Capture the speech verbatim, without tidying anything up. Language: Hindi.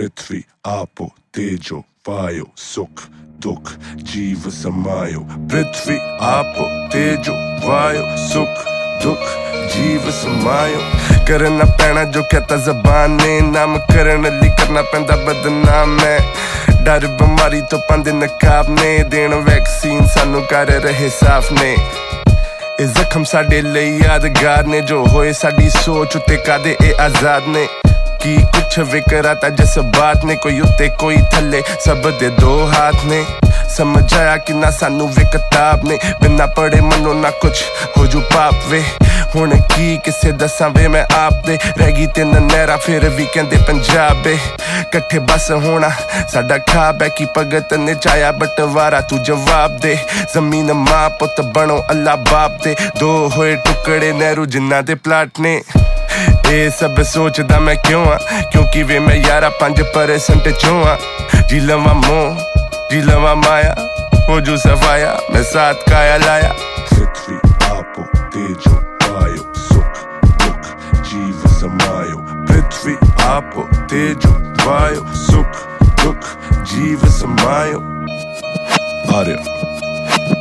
पृथ्वी आपो तेजो वायो सुख दुख जीव समायो। पृथ्वी आपो तेजो वायो सुख दुख जीव समायो। करना पैना जो कहता जबान ने, नाम करन लई करना पैंदा बदनाम है। डर बीमारी तो पांदे नकाब ने, देन वैक्सीन सानू कर रहे साफ ने। ए जख्म साडे लई यादगार ने, जो होए साडी सोच उत्ते कादे ए आजाद ने। की कुछ विकराता जिस बात ने, कोई उत्ते कोई थले सब दे दो हाथ ने। समझ आया कि ना सानू वे किताब ने, बिना पढ़े मनो ना कुछ हो जू पाप वे। हुण की किसे दसां वे मैं आप दे, रह गई तिन नहरा फिर भी कहंदे पंजाब ए। कट्ठे बस होना साडा खाब है, कि भगत ने चाया बटवारा तू जवाब दे। जमीन मां पुत बनो अल्लाह बाप दे, दो होए टुकड़े नेहरू जिन्ना दे प्लाट ने। ए सब सोचदा मैं क्यों आ, क्योंकि वे मैं यारा पंज परसेंट चों आ। जी लवा मोह जी लवा माया, हो जू सफाया मैं साथ काया लाया। पृथ्वी आपो तेजो वायो सुख दुख जीव समायो। पृथ्वी आपो तेजो वायो सुख दुख जीव समायो। आर्य